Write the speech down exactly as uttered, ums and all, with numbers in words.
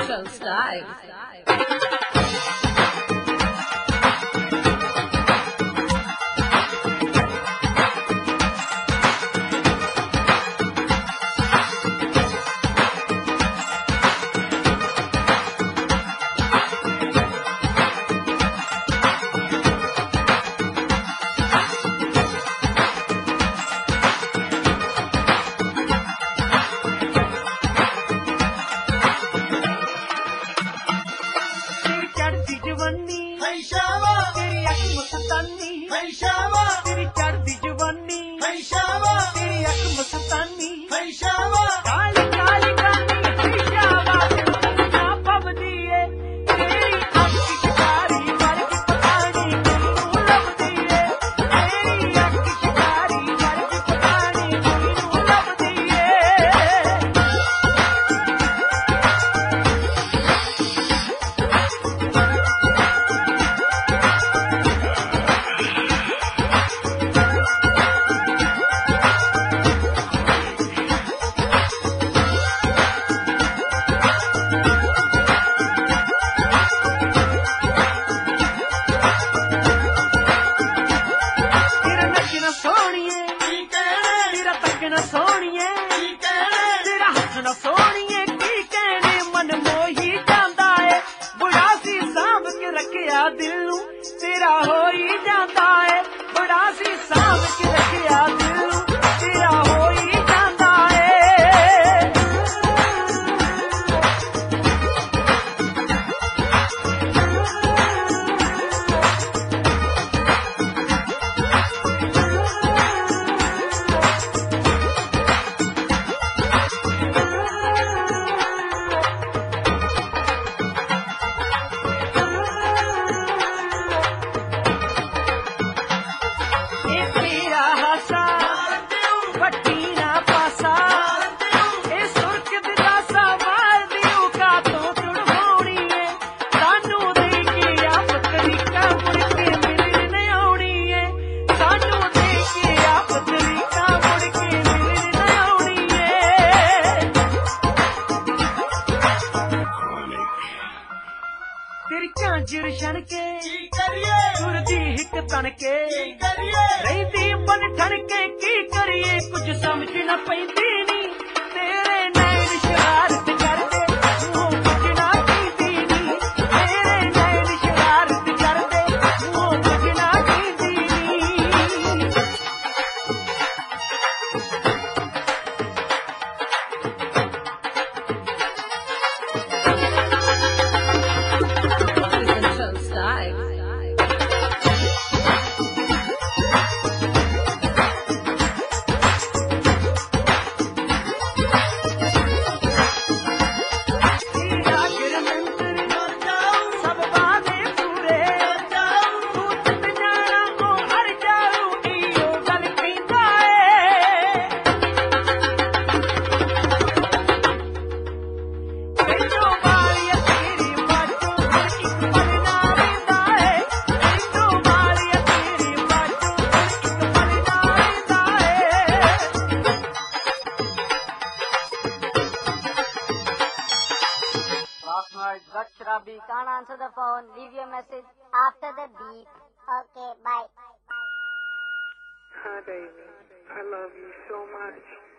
Essential Style. तेरी अख मस्तानी तेरी चढ़दी जवानी तेरी अख मस्तानी काली काली काली शावा ना पवदी है तेरी अख शिकारी वर्ग पतानी मैनू लभदी है तेरी अख शिकारी वर्ग पतानी मैनू लभदी है सोनिए तेरा हसना सोनिए की कहने मन मोही जांदा है बड़ा सी सांभ के रखिया दिल नू तेरा हो ही जांदा है बड़ा सी सांभ के रखिया दिल नू तेरा हो ही जांदा है तेरी झांझर छनके सुरदी हिक तनके रहीदी बन ठनके की करिए कुछ समझ न पैंदी नी तेरे नैन शरारत करदे मुंह कुछ ना कींदी नी तेरे नैन शरारत करदे मुंह कुछ ना कींदी नी Rabi, can't answer the phone. Leave your message after the beep. Okay, bye. Hi, baby. I love you so much.